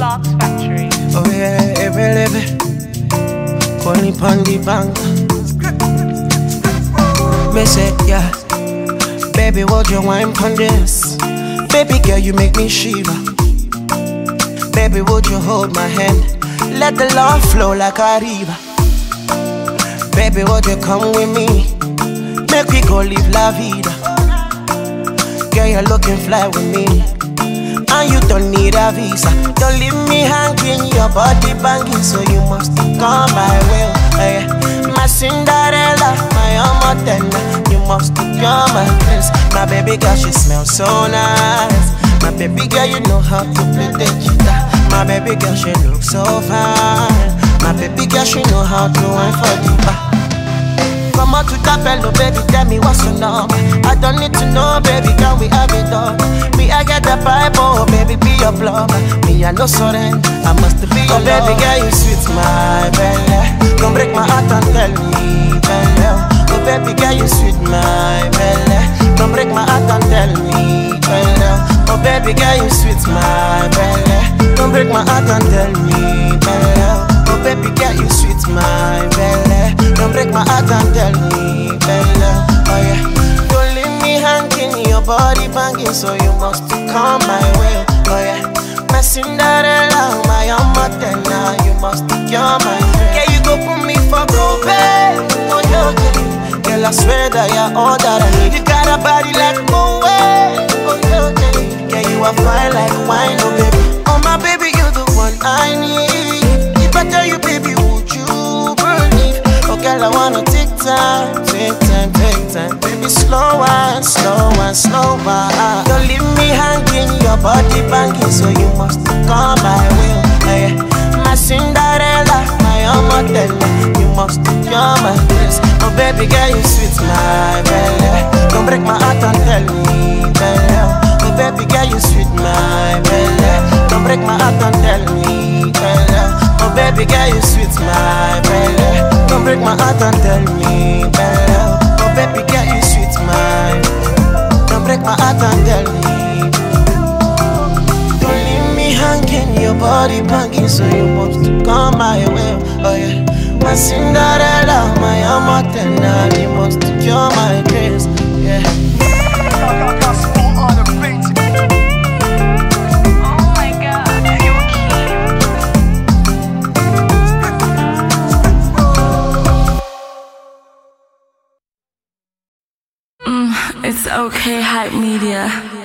Box Factory. Oh yeah, every level. Calling pon the bank. Me say yeah, baby, would you wine pon this? Baby girl, you make me shiver. Baby, would you hold my hand? Let the love flow like a river. Baby, would you come with me? Make we go live la vida. Girl, you're looking fly with me, and you don't need a visa. Don't leave me hanging, your body banging, so you must come my way. Hey, my Cinderella, my Amatena, you must come my place. My baby girl, she smells so nice. My baby girl, you know how to play the guitar. My baby girl, she looks so fine. My baby girl, she know how to wine for the bar. Come on to that fellow, baby, tell me what's your number. I don't need to know, baby, can we have it all? Me, I get the pipe, oh, baby, be your plumber. Me, I no surrender, I must be your baby girl, you sweet, my belly. Don't break my heart and tell me, belly. Oh, baby girl, you sweet, my belly. Don't break my heart and tell me, belly. Oh, baby girl, you sweet, my belly. Don't break my heart and tell me, belly. Oh, baby girl, you sweet, my belly. Don't break my heart and tell me, Bella. Oh yeah, don't leave me hanging, your body banging, so you must come my way. Oh yeah, my Cinderella, my Amatena, you must cure my way. Yeah, you go put me for go, babe. Oh yeah, girl, I swear that you're all that I need. You got a body like go away. Oh yeah, yeah, you are fine like wine, oh baby. Oh my baby, you're the one I need. If I tell you, baby, would you believe? Oh girl, I wanna take time, take time, take time. Baby, slow and slow and slow. Don't leave me hanging, your body banging, so you must come my way. Hey, my Cinderella, my Amatena, you must come my place. Oh baby girl, you sweet, my belly. Don't break my heart and tell me, belly. Oh baby girl, you sweet, my belly. Don't break my heart and tell me, belly. Oh baby girl, you sweet, my belly. Don't break my heart and tell me, Bella. Oh baby girl, you sweet, my. Don't break my heart and tell me. Don't leave me hanging, your body banging, so you must come my way. Oh yeah, my Cinderella, my Amatena, you must cure my case. Yeah. It's okay, Hype Media.